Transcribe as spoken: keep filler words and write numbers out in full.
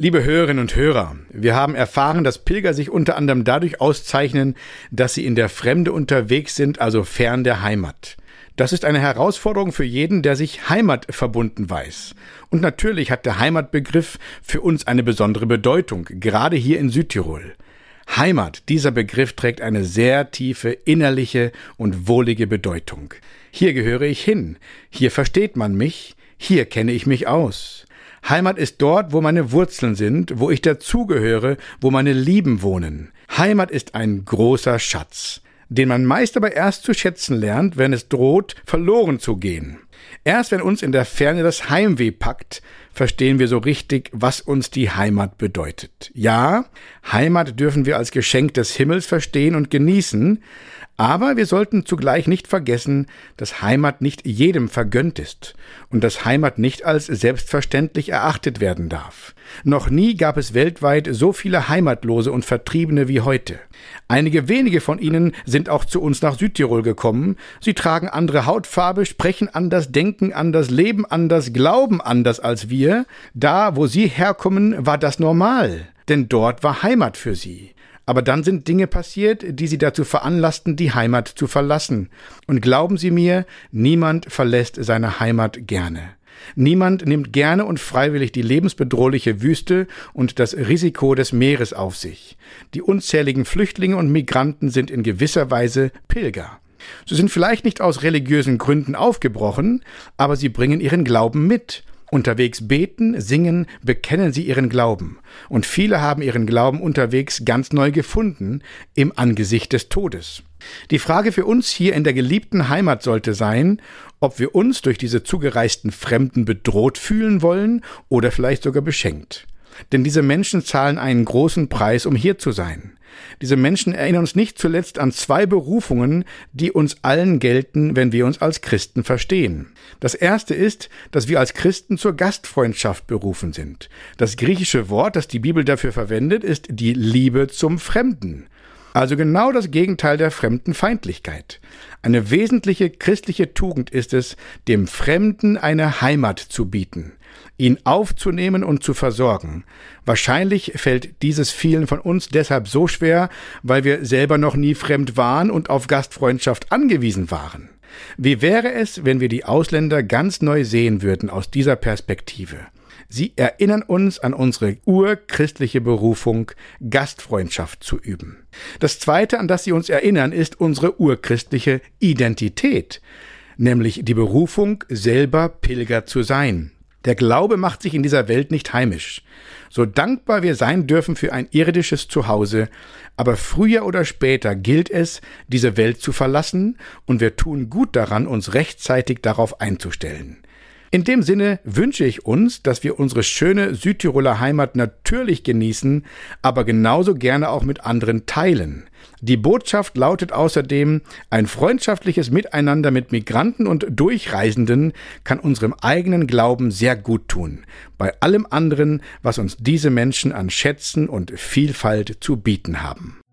Liebe Hörerinnen und Hörer, wir haben erfahren, dass Pilger sich unter anderem dadurch auszeichnen, dass sie in der Fremde unterwegs sind, also fern der Heimat. Das ist eine Herausforderung für jeden, der sich heimatverbunden weiß. Und natürlich hat der Heimatbegriff für uns eine besondere Bedeutung, gerade hier in Südtirol. Heimat, dieser Begriff trägt eine sehr tiefe innerliche und wohlige Bedeutung. Hier gehöre ich hin, hier versteht man mich, hier kenne ich mich aus. Heimat ist dort, wo meine Wurzeln sind, wo ich dazugehöre, wo meine Lieben wohnen. Heimat ist ein großer Schatz, den man meist aber erst zu schätzen lernt, wenn es droht, verloren zu gehen. Erst wenn uns in der Ferne das Heimweh packt, verstehen wir so richtig, was uns die Heimat bedeutet. Ja, Heimat dürfen wir als Geschenk des Himmels verstehen und genießen, aber wir sollten zugleich nicht vergessen, dass Heimat nicht jedem vergönnt ist und dass Heimat nicht als selbstverständlich erachtet werden darf. Noch nie gab es weltweit so viele Heimatlose und Vertriebene wie heute. Einige wenige von ihnen sind auch zu uns nach Südtirol gekommen. Sie tragen andere Hautfarbe, sprechen anders, denken anders, leben anders, glauben anders als wir. Da, wo sie herkommen, war das normal, denn dort war Heimat für sie. Aber dann sind Dinge passiert, die sie dazu veranlassten, die Heimat zu verlassen. Und glauben Sie mir, niemand verlässt seine Heimat gerne. Niemand nimmt gerne und freiwillig die lebensbedrohliche Wüste und das Risiko des Meeres auf sich. Die unzähligen Flüchtlinge und Migranten sind in gewisser Weise Pilger. Sie sind vielleicht nicht aus religiösen Gründen aufgebrochen, aber sie bringen ihren Glauben mit. Unterwegs beten, singen, bekennen sie ihren Glauben. Und viele haben ihren Glauben unterwegs ganz neu gefunden, im Angesicht des Todes. Die Frage für uns hier in der geliebten Heimat sollte sein, ob wir uns durch diese zugereisten Fremden bedroht fühlen wollen oder vielleicht sogar beschenkt. Denn diese Menschen zahlen einen großen Preis, um hier zu sein. Diese Menschen erinnern uns nicht zuletzt an zwei Berufungen, die uns allen gelten, wenn wir uns als Christen verstehen. Das erste ist, dass wir als Christen zur Gastfreundschaft berufen sind. Das griechische Wort, das die Bibel dafür verwendet, ist die Liebe zum Fremden. Also genau das Gegenteil der Fremdenfeindlichkeit. Eine wesentliche christliche Tugend ist es, dem Fremden eine Heimat zu bieten, ihn aufzunehmen und zu versorgen. Wahrscheinlich fällt dieses vielen von uns deshalb so schwer, weil wir selber noch nie fremd waren und auf Gastfreundschaft angewiesen waren. Wie wäre es, wenn wir die Ausländer ganz neu sehen würden aus dieser Perspektive? Sie erinnern uns an unsere urchristliche Berufung, Gastfreundschaft zu üben. Das Zweite, an das sie uns erinnern, ist unsere urchristliche Identität, nämlich die Berufung, selber Pilger zu sein. Der Glaube macht sich in dieser Welt nicht heimisch. So dankbar wir sein dürfen für ein irdisches Zuhause, aber früher oder später gilt es, diese Welt zu verlassen, und wir tun gut daran, uns rechtzeitig darauf einzustellen. In dem Sinne wünsche ich uns, dass wir unsere schöne Südtiroler Heimat natürlich genießen, aber genauso gerne auch mit anderen teilen. Die Botschaft lautet außerdem, ein freundschaftliches Miteinander mit Migranten und Durchreisenden kann unserem eigenen Glauben sehr gut tun, bei allem anderen, was uns diese Menschen an Schätzen und Vielfalt zu bieten haben.